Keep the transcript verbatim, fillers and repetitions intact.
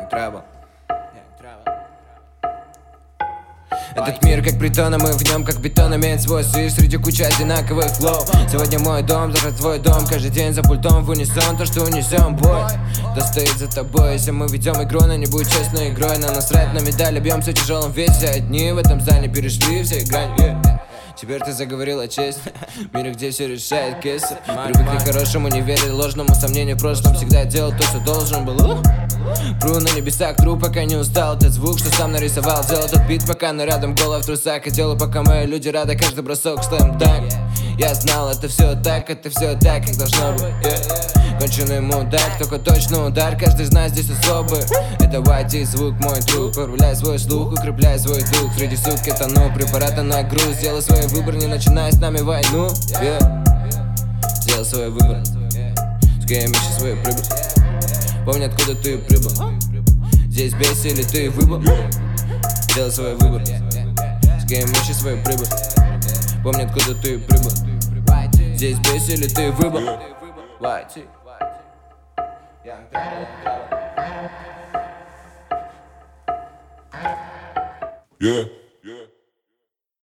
Young Travel. Этот мир как притон, а мы в нем как бетон. Имеет свой стиль среди кучи одинаковых флоу. Сегодня мой дом, завтра твой дом. Каждый день за пультом в унисон то, что унесем бой. Кто стоит за тобой, если мы ведем игру, но не будет честной игрой. На насрать на медали, бьемся в тяжелом весе. Одни в этом здании перешли все грани, yeah. Теперь ты заговорил о чести. В мире, где все решает кейсы. Привыкли к хорошему, не верили ложному сомнению в прошлом. Всегда делал то, что должен был. Пру на небесах, тру, пока не устал. Этот звук, что сам нарисовал. Делал тот бит, пока на рядом голова в трусах. И делаю, пока мои люди рады. Каждый бросок слэм-данк. Я знал, это все так, это все так, как должно быть, yeah. Конченый мудак, только точно удар. Каждый из нас здесь особый. Это вай ти, звук мой друг. Порвляй свой слух, укрепляй свой дух. Среди сутки тону, препараты на груз. Сделай свой выбор, не начинай с нами войну, yeah. Сделай свой выбор, с кем ищи свою прибыль. Помни, откуда ты прибыл. Здесь бейся или ты выбор. Сделай свой выбор, с кем ищи свою прибыль. Помни, откуда ты прибыл. Здесь бейся или ты выбор. вай ти. Yeah.